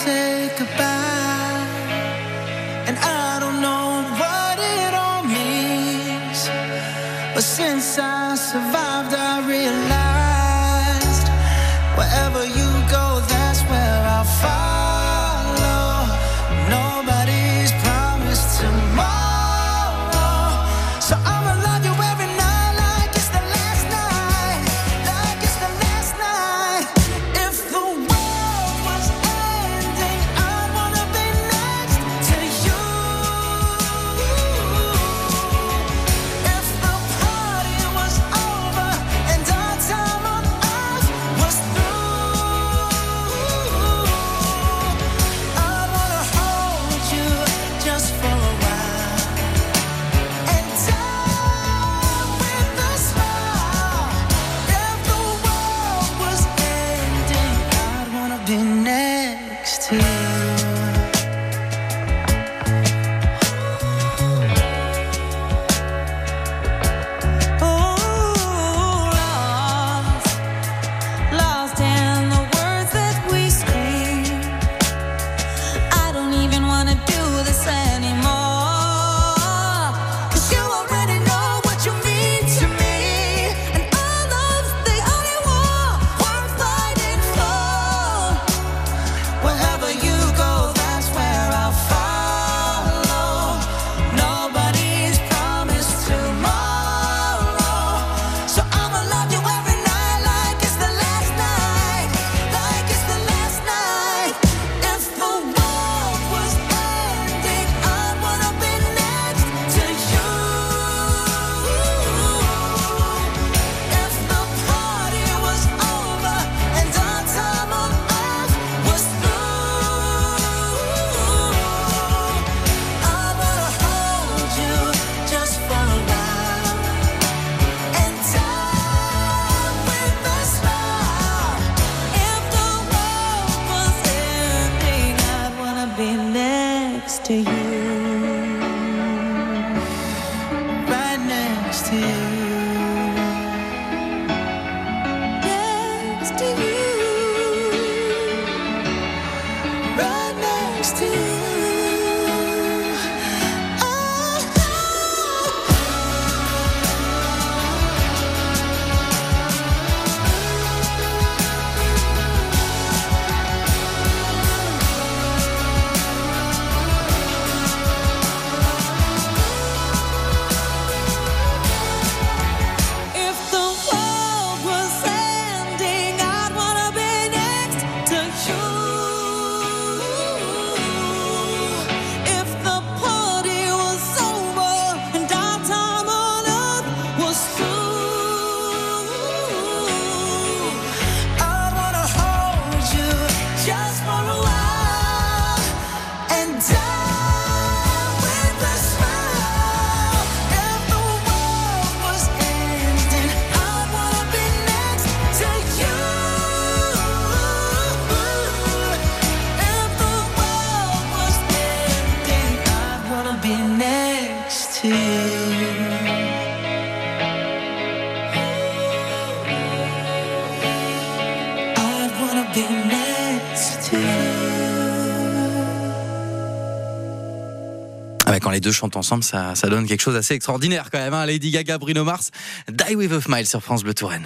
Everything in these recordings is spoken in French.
say goodbye, and I don't know what it all means, but since I survived I realized wherever you go, that's where I'll follow. Nobody's promised tomorrow, so I'ma love you every night like it's the last night, like it's the last night. If the world was ending, I wanna be next to you. If the party was over and our time on earth was through, I wanna hold you just for a while and die with a smile. If the world was ending, I'd wanna be next to you. Lost in the words that we scream. I don't even wanna do this anymore, 'cause you already know what you mean to me, and our love's the only war worth fighting for. Wherever you go, that's where I'll follow. Nobody's promised tomorrow, so I'ma love you every night like it's the last night, like it's the last night. If the world was ending, I'd wanna be next to you. If the party was over and our time on earth was through, I wanna hold you just for a while and die with a smile. If the world was ending, I'd wanna be next to you, right next to you, next to you, right next to you. If the world was ending, I'd wanna be next to you. If the party was over and our time on earth was through, I wanna hold you just for a while and die with a smile. If the world was ending, I'd wanna be next to you. If the world was ending, I'd wanna be next to you. I'd wanna be next to you. Ouais, quand les deux chantent ensemble, ça donne quelque chose d'assez extraordinaire quand même. Hein. Lady Gaga, Bruno Mars, Die With A Smile sur France Bleu Touraine.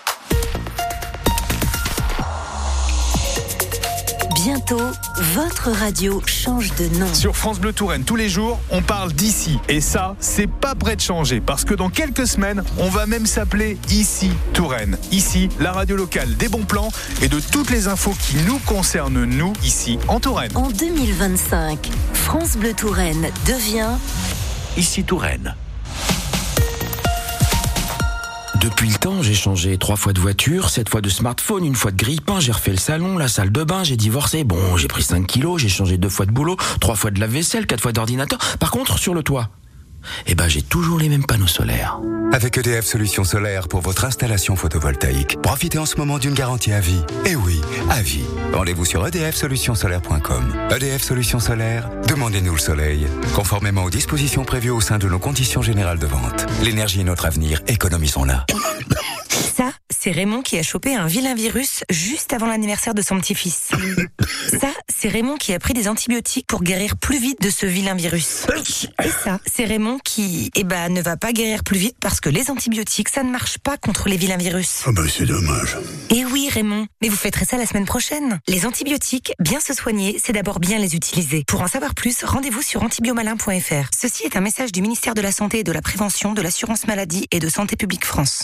Bientôt, votre radio change de nom. Sur France Bleu Touraine, tous les jours, on parle d'ici. Et ça, c'est pas prêt de changer. Parce que dans quelques semaines, on va même s'appeler Ici Touraine. Ici, la radio locale des bons plans et de toutes les infos qui nous concernent, nous, ici, en Touraine. En 2025, France Bleu Touraine devient Ici Touraine. Depuis le temps, j'ai changé 3 fois de voiture, 7 fois de smartphone, 1 fois de grille-pain, j'ai refait le salon, la salle de bain, j'ai divorcé, bon, j'ai pris 5 kilos, j'ai changé 2 fois de boulot, 3 fois de lave-vaisselle, 4 fois d'ordinateur. Par contre, sur le toit, j'ai toujours les mêmes panneaux solaires. Avec EDF Solutions Solaires pour votre installation photovoltaïque, profitez en ce moment d'une garantie à vie. Et oui, à vie. Rendez-vous sur edfsolutionsolaires.com. EDF Solutions Solaires, demandez-nous le soleil, conformément aux dispositions prévues au sein de nos conditions générales de vente. L'énergie est notre avenir, économisons-la. ça, c'est Raymond qui a chopé un vilain virus juste avant l'anniversaire de son petit-fils. Ça, c'est Raymond qui a pris des antibiotiques pour guérir plus vite de ce vilain virus. Et ça, c'est Raymond qui, ne va pas guérir plus vite parce que les antibiotiques, ça ne marche pas contre les vilains virus. Ah c'est dommage. Et oui, Raymond, mais vous fêterez ça la semaine prochaine. Les antibiotiques, bien se soigner, c'est d'abord bien les utiliser. Pour en savoir plus, rendez-vous sur antibiomalin.fr. Ceci est un message du ministère de la Santé et de la Prévention, de l'Assurance Maladie et de Santé Publique France.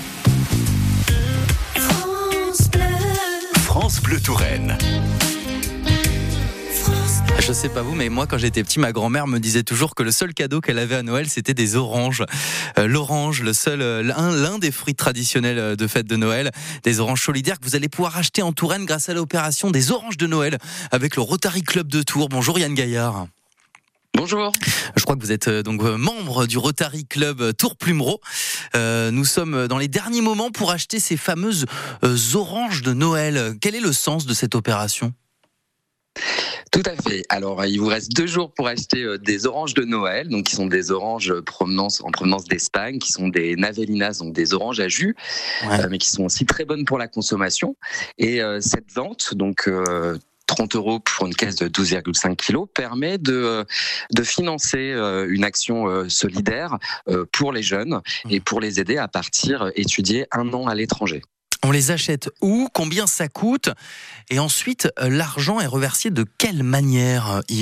France Bleu Touraine. Je sais pas vous, mais moi quand j'étais petit, ma grand-mère me disait toujours que le seul cadeau qu'elle avait à Noël, c'était des oranges. L'orange, l'un des fruits traditionnels de fête de Noël, des oranges solidaires que vous allez pouvoir acheter en Touraine grâce à l'opération des oranges de Noël avec le Rotary Club de Tours. Bonjour Yann Gaillard. Bonjour. Je crois que vous êtes donc membre du Rotary Club Tours-Plumereau. Nous sommes dans les derniers moments pour acheter ces fameuses oranges de Noël. Quel est le sens de cette opération ? Tout à fait. Alors, il vous reste 2 jours pour acheter des oranges de Noël, donc qui sont des oranges en provenance d'Espagne, qui sont des Navellinas, donc des oranges à jus, mais qui sont aussi très bonnes pour la consommation. Et cette vente, donc 30 € pour une caisse de 12,5 kg, permet de financer une action solidaire pour les jeunes et pour les aider à partir étudier 1 an à l'étranger. On les achète où ? Combien ça coûte ? Et ensuite, l'argent est reversé de quelle manière, Yves ?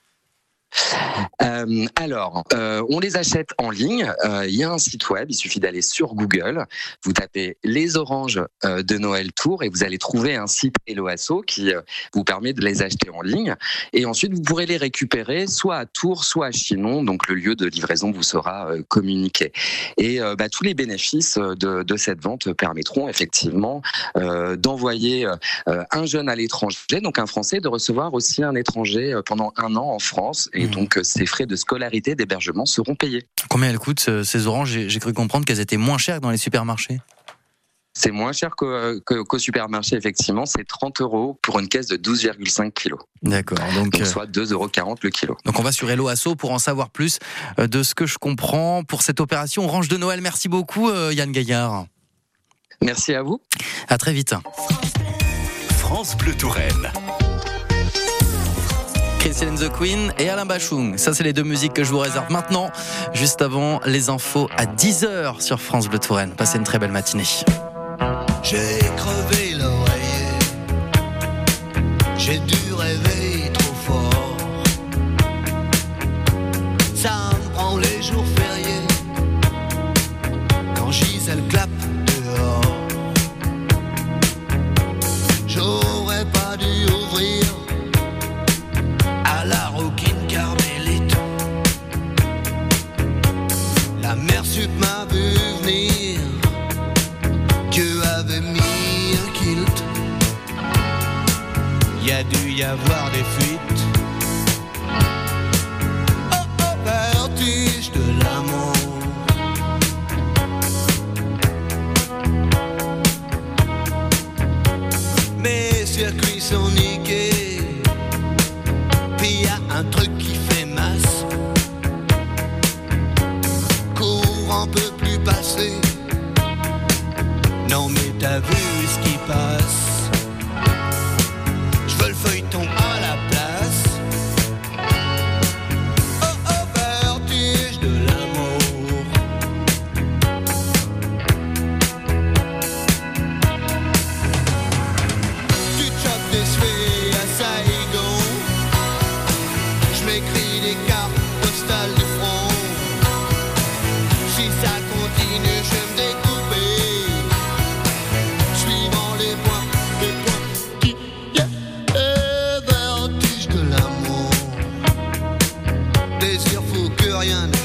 On les achète en ligne. Il y a un site web, il suffit d'aller sur Google. Vous tapez les oranges de Noël Tours et vous allez trouver un site Helloasso qui vous permet de les acheter en ligne. Et ensuite, vous pourrez les récupérer soit à Tours, soit à Chinon. Donc, le lieu de livraison vous sera communiqué. Et tous les bénéfices de cette vente permettront effectivement d'envoyer un jeune à l'étranger, donc un Français, de recevoir aussi un étranger pendant 1 an en France. Et donc, ces frais de scolarité, d'hébergement seront payés. Combien elles coûtent, ces oranges ? J'ai cru comprendre qu'elles étaient moins chères que dans les supermarchés. C'est moins cher qu'au supermarché, effectivement. C'est 30 € pour une caisse de 12,5 kg. D'accord. Donc soit 2,40 € le kilo. Donc on va sur Helloasso pour en savoir plus de ce que je comprends pour cette opération Orange de Noël. Merci beaucoup, Yann Gaillard. Merci à vous. À très vite. France Bleu Touraine. Christian the Queen et Alain Bachung. Ça, c'est les 2 musiques que je vous réserve maintenant, juste avant les infos à 10h sur France Bleu Touraine. Passez une très belle matinée. J'ai crevé l'oreiller, j'ai dû rêver trop fort. Ça me prend les jours fériés, quand Gisèle clappe dehors. J'aurais pas dû ouvrir à la rouquine carmélite. La mère sup m'a vu venir, Dieu avait mis un kilt. Y a dû y avoir des fuites. Oh oh, vertige de l'amour. Mes circuits sont niqués, puis y a un truc qui fait masse. Courant peut plus passer. Non mais t'as vu ce qui passe. Je veux le feuilleton à la place. Oh oh, vertige de l'amour. Tu te chopes des cheveux à Saigon. Je m'écris des cartes postales du front. Si ça continue, je vais me découper. Suivant les points qui vertige de l'amour. Désir fou que rien